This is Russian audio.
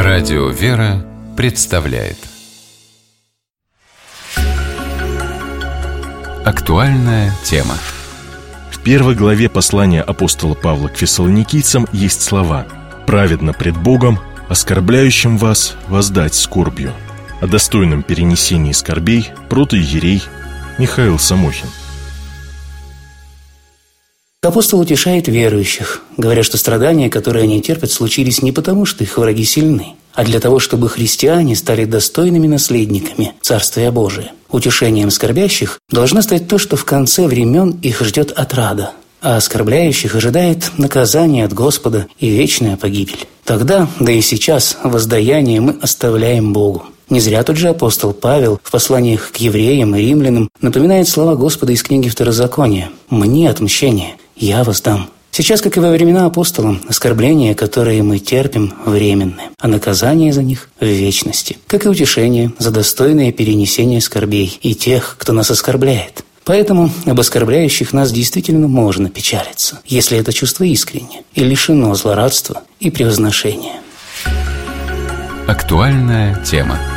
Радио «Вера» представляет актуальная тема. В первой главе послания апостола Павла к фессалоникийцам есть слова: «Праведно пред Богом, оскорбляющим вас, воздать скорбью». О достойном перенесении скорбей протоиерей Михаил Самохин. Апостол утешает верующих, говоря, что страдания, которые они терпят, случились не потому, что их враги сильны, а для того, чтобы христиане стали достойными наследниками Царствия Божия. Утешением скорбящих должно стать то, что в конце времен их ждет отрада, а оскорбляющих ожидает наказание от Господа и вечная погибель. Тогда, да и сейчас, воздаяние мы оставляем Богу. Не зря тот же апостол Павел в посланиях к евреям и римлянам напоминает слова Господа из книги Второзакония: «Мне отмщение, я воздам». Сейчас, как и во времена апостола, оскорбления, которые мы терпим, временны, а наказание за них в вечности, как и утешение за достойное перенесение скорбей и тех, кто нас оскорбляет. Поэтому об оскорбляющих нас действительно можно печалиться, если это чувство искренне и лишено злорадства и превозношения. Актуальная тема.